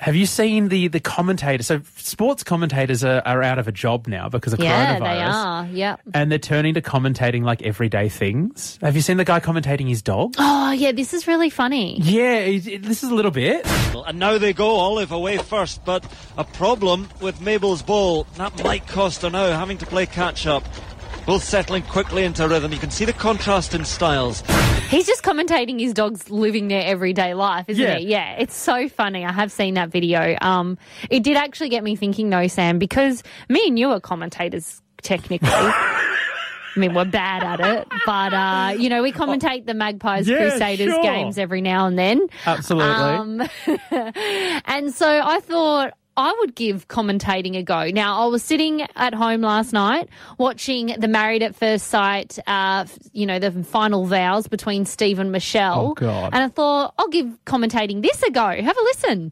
Have you seen the commentators? So sports commentators are out of a job now because of coronavirus. Yeah, they are. Yep. And they're turning to commentating like everyday things. Have you seen the guy commentating his dog? Oh, yeah, this is really funny. Yeah, this is a little bit. And now they go, Olive away first, but a problem with Mabel's ball. That might cost her now, having to play catch-up. Both settling quickly into rhythm. You can see the contrast in styles. He's just commentating his dog's living their everyday life, isn't he? Yeah, it's so funny. I have seen that video. It did actually get me thinking, though, Sam, because me and you are commentators, technically. I mean, we're bad at it, but, we commentate the Magpies Crusaders games every now and then. Absolutely. And so I thought I would give commentating a go. Now, I was sitting at home last night watching the Married at First Sight, the final vows between Steve and Michelle. Oh, God. And I thought, I'll give commentating this a go. Have a listen.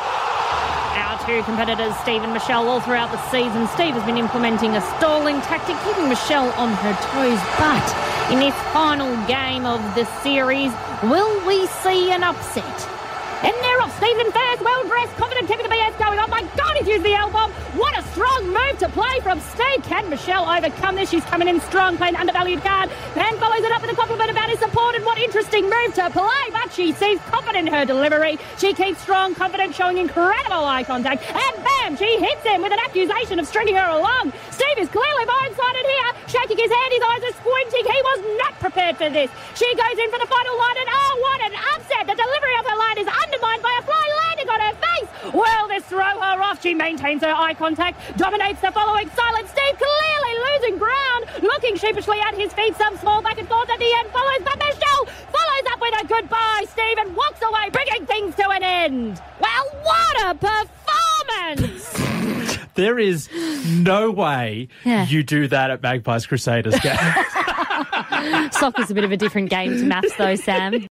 Our two competitors, Steve and Michelle, all throughout the season. Steve has been implementing a stalling tactic, keeping Michelle on her toes. But in this final game of the series, will we see an upset? And they're off. Stephen first, well-dressed, confident, keeping the BS going on. My God, he's used the elbow. What a strong move to play from Steve. Can Michelle overcome this? She's coming in strong, playing undervalued card. Then follows it up with a compliment about his support. And what interesting move to play. But she seems confident in her delivery. She keeps strong, confident, showing incredible eye contact. And bam, she hits him with an accusation of stringing her along. Steve is clearly blindsided here, shaking his head. His eyes are squinting. He was not prepared for this. She goes in for the final line, and oh, what an upset. The delivery of her line is undermined by a fly landing on her face. Will this throw her off? She maintains her eye contact, dominates the following silent. Steve clearly losing ground, looking sheepishly at his feet. Some small back and forth at the end follows, but Michelle follows up with a goodbye, Steve, and walks away, bringing things to an end. Well, what a performance! There is no way you do that at Magpies Crusaders games. Soccer's a bit of a different game to maths, though, Sam.